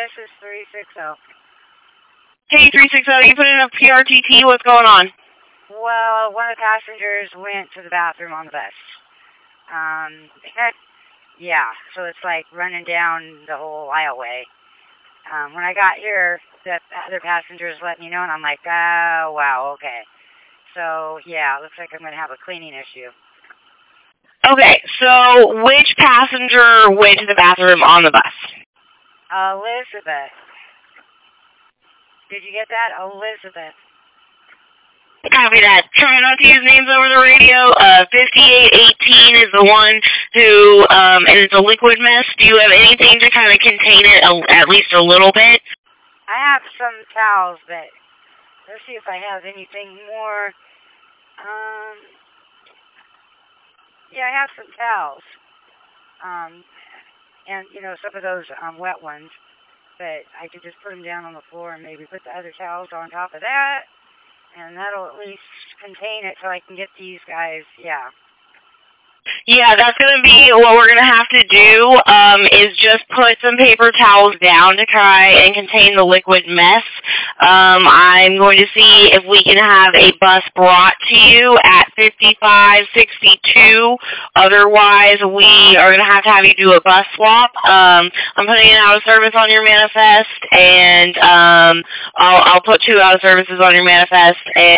this is 360. Hey, 360, you put in a PRTT, what's going on? Well, one of the passengers went to the bathroom on the bus. Yeah, so it's like running down the whole aisleway. When I got here, the other passengers let me know, and I'm like, oh, wow, okay. So, yeah, it looks like I'm going to have a cleaning issue. Okay, so which passenger went to the bathroom on the bus? Elizabeth. Did you get that? Elizabeth. Copy that. Try not to use names over the radio. 5818 is the one who, and it's a liquid mess. Do you have anything to kind of contain it at least a little bit? I have some towels, but let's see if I have anything more. Yeah, I have some towels. And, you know, some of those wet ones. But I could just put them down on the floor and maybe put the other towels on top of that. And that'll at least contain it so I can get these guys, yeah. Yeah, that's going to be what we're going to have to do, is just put some paper towels down to try and contain the liquid mess. I'm going to see if we can have a bus brought to you at 5562. Otherwise, we are going to have you do a bus swap. I'm putting an out of service on your manifest, and I'll put 2 out of services on your manifest, and